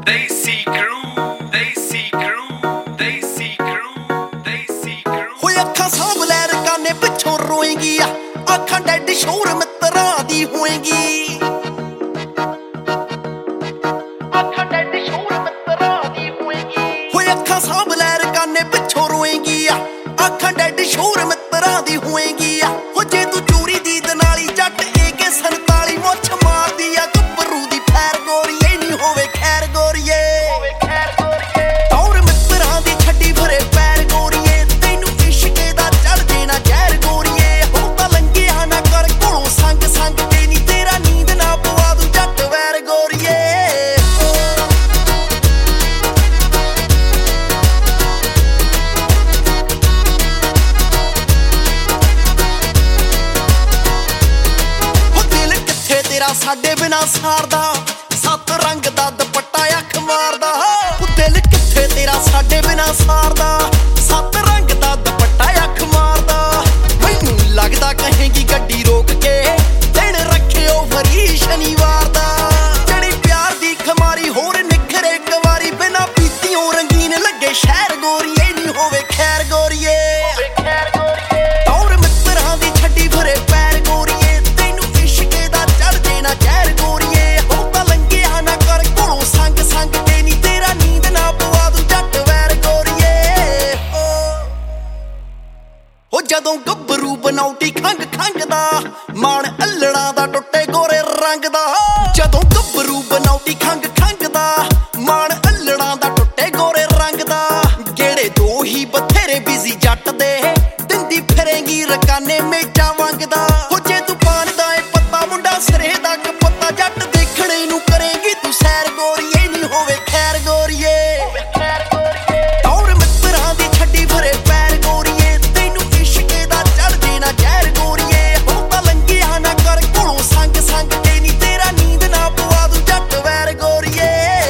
Desi crew, Desi crew, Desi crew, Desi crew। ਹੋਏ ਅੱਖਾਂ ਸਾਂਭ ਲੈ ਰਕਾਨੇ ਪਿੱਛੋਂ ਰੋਏਂਗੀ ਆ ਅੱਖਾਂ ਡੈਡ ਸ਼ੋਰ ਮਿੱਤਰਾਂ ਦੀ ਹੋਏਂਗੀ ਅੱਖਾਂ ਡੈਡ ਸ਼ੋਰ ਮਿੱਤਰਾਂ ਦੀ ਹੋਏਂਗੀ ਹੋਏ ਅੱਖਾਂ ਸਾਂਭ ਲੈ ਰਕਾਨੇ ਪਿੱਛੋਂ ਰੋਏਂਗੀ ਆ ਅੱਖਾਂ ਡੈਡ ਸ਼ੋਰ ਮਿੱਤਰਾਂ ਦੀ ਹੋਏਂਗੀ ਆ ਹੋ ਜੇ ਤੂੰ ਚੋਰੀ ਦੀ ਦਨਾਲੀ ਜੱਟ AK 47 ਮੁੱਛ ਮਾਰਦੀ ਆ ਗੱਭਰੂ ਦੀ ਫੈਰ ਗੋਰੀਏ ਨਹੀਂ ਹੋਵੇ ਖੈਰ ਗੋਰੀਏ ਤੌਰ ਮਿੱਤਰਾਂ ਦੀ ਛੱਡੀ ਭਰੇ ਪੈਰ ਗੋਰੀਏ ਤੈਨੂੰ ਇਸ਼ਕੇ ਦਾ ਚੜ ਦੇਣਾ ਜ਼ਹਿਰ ਗੋਰੀਏ ਹੋ ਤਾਂ ਲੰਘਿਆ ਨਾ ਕਰ ਕੋਲੋਂ ਸੰਗ ਸੰਗ ਤੇ ਨੀ ਤੇਰਾ ਨੀਂਦ ਨਾ ਪਵਾ ਦੂੰ ਜੱਟ ਵੈਰ ਗੋਰੀਏ ਸਾਡੇ ਬਿਨਾ ਸਾਰਦਾ ਸੱਤ ਰੰਗ ਦਾ ਦੁਪੱਟਾ ਅੱਖ ਮਾਰਦਾ ਉਹ ਦਿਲ ਕਿੱਥੇ ਤੇਰਾ ਸਾਡੇ ਬਿਨਾ ਸਾਰਦਾ ਸੱਤ ਰੰਗ ਦਾ ਦੁਪੱਟਾ ਅੱਖ ਮਾਰਦਾ ਮੈਨੂੰ ਲੱਗਦਾ ਕਹੇਗੀ ਗੱਡੀ ਰੋਕ ਕੇ ਦਿਨ ਰੱਖਿਓ ਫਰੀ ਸ਼ਨੀਵਾਰ ਦਾ ਜਿਹੜੀ ਪਿਆਰ ਦੀ ਖਮਾਰੀ ਹੋਰ ਨਿਖਰੇ ਕਵਾਰੀ ਬਿਨਾ ਪੀਤੀਓ ਰੰਗੀਨ ਲੱਗੇ ਸ਼ਹਿਰ ਗੋਰੀਏ ਨਹੀਂ ਹੋਵੇ ਖੈਰ ਗੋਰੀਏ ਤੌਰ ਮਿੱਤਰਾਂ ਦੀ ਛੱਡੀ ਭਰੇ ਪੈਰ ਗੋਰੀਏ ਤੈਨੂੰ ਇਸ਼ਕੇ ਦਾ ਚੜ ਦੇਣਾ ਜ਼ਹਿਰ ਗੋਰੀਏ ਹੋ ਤਾਂ ਲੰਘਿਆ ਨਾ ਕਰ ਕੋਲੋਂ ਸੰਗ ਸੰਗ ਤੇ ਨੀ ਤੇਰਾ ਨੀਂਦ ਨਾ ਪਵਾ ਦੂੰ ਜੱਟ ਵੈਰ ਗੋਰੀਏ ਹੋ ਜਦੋਂ ਗੱਭਰੂ ਬਨੌਟੀ ਖੰਗ ਖੰਗਦਾ ਮਾਣ ਅੱਲੜਾਂ ਦਾ ਟੁੱਟੇ ਗੋਰੇ ਰੰਗ ਦਾ ਜਦੋਂ ਗੱਭਰੂ ਬਨੌਟੀ ਖੰਗ ਖੰਗਦਾ ਮਾਣ ਅੱਲੜਾਂ ਦਾ ਟੁੱਟੇ ਗੋਰੇ ਰੰਗ ਦਾ ਗੇੜੇ ਦੋ ਹੀ ਬਥੇਰੇ ਬਿਜ਼ੀ ਜੱਟ ਦੇ ਦਿੰਦੀ ਫਿਰੇਂਗੀ ਰਕਾਨੇ ਮੇਚਾ ਵੰਗਦਾ ਹੋ ਜੇ ਤੂੰ ਪਾਣਦਾ ਏ ਪੱਤਾ ਮੁੰਡਾ ਸਿਰੇ ਦਾ ਕਪੱਤਾ ਜੱਟ ਦੇਖਣੇ ਨੂੰ ਕਰੇਂਗੀ ਤੂੰ ਸੈਰ ਗੋਰੀਏ ਨਹੀਂ ਹੋਵੇ ਖੈਰ ਗੋਰੀਏ ਤੌਰ ਮਿੱਤਰਾਂ ਦੀ ਛੱਡੀ ਭਰੇ ਪੈਰ ਗੋਰੀਏ ਤੈਨੂੰ ਇਸ਼ਕੇ ਦਾ ਚੜ ਦੇਣਾ ਜ਼ਹਿਰ ਗੋਰੀਏ ਹੋ ਤਾਂ ਲੰਘਿਆ ਨਾ ਕਰ ਕੋਲੋਂ ਸੰਗ ਸੰਗ ਤੇ ਨੀ ਤੇਰਾ ਨੀਂਦ ਨਾ ਪਵਾ ਦੂੰ ਜੱਟ ਵੈਰ ਗੋਰੀਏ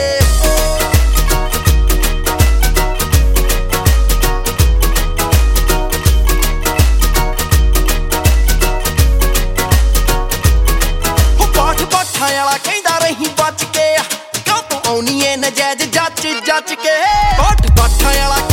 ਵਾਲਾ ਕਹਿੰਦਾ ਰਹੀ ਬਚ ਕੇ ਕਾਹ ਤੋਂ ਆਉਣੀ ਏ ਨਜਾਇਜ਼ ਜੱਚ ਕੇ ਬਾਠਾਂ ਵਾਲਾ